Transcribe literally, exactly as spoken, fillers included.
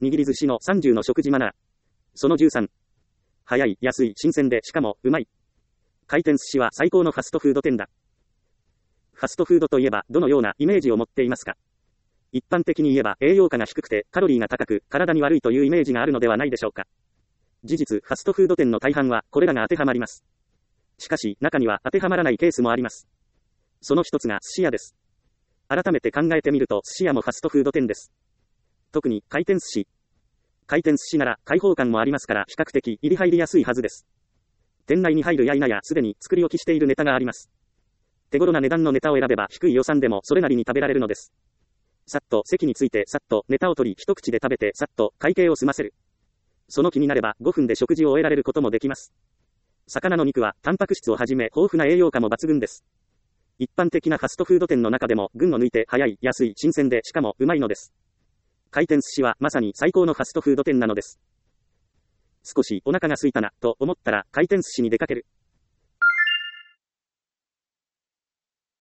握り寿司のさんじゅうの食事マナー。そのじゅうさん。早い、安い、新鮮で、しかも、うまい。回転寿司は最高のファストフード店だ。ファストフードといえば、どのようなイメージを持っていますか？一般的に言えば、栄養価が低くて、カロリーが高く、体に悪いというイメージがあるのではないでしょうか。事実、ファストフード店の大半は、これらが当てはまります。しかし、中には当てはまらないケースもあります。その一つが寿司屋です。改めて考えてみると、寿司屋もファストフード店です。特に、回転寿司。回転寿司なら、開放感もありますから、比較的、入り入りやすいはずです。店内に入るや否や、すでに作り置きしているネタがあります。手頃な値段のネタを選べば、低い予算でもそれなりに食べられるのです。さっと席についてさっとネタを取り一口で食べてさっと会計を済ませる。その気になればごふんで食事を終えられることもできます。魚の肉はタンパク質をはじめ豊富な栄養価も抜群です。一般的なファストフード店の中でも群を抜いて早い、安い、新鮮でしかもうまいのです。回転寿司はまさに最高のファストフード店なのです。少しお腹が空いたなと思ったら回転寿司に出かける。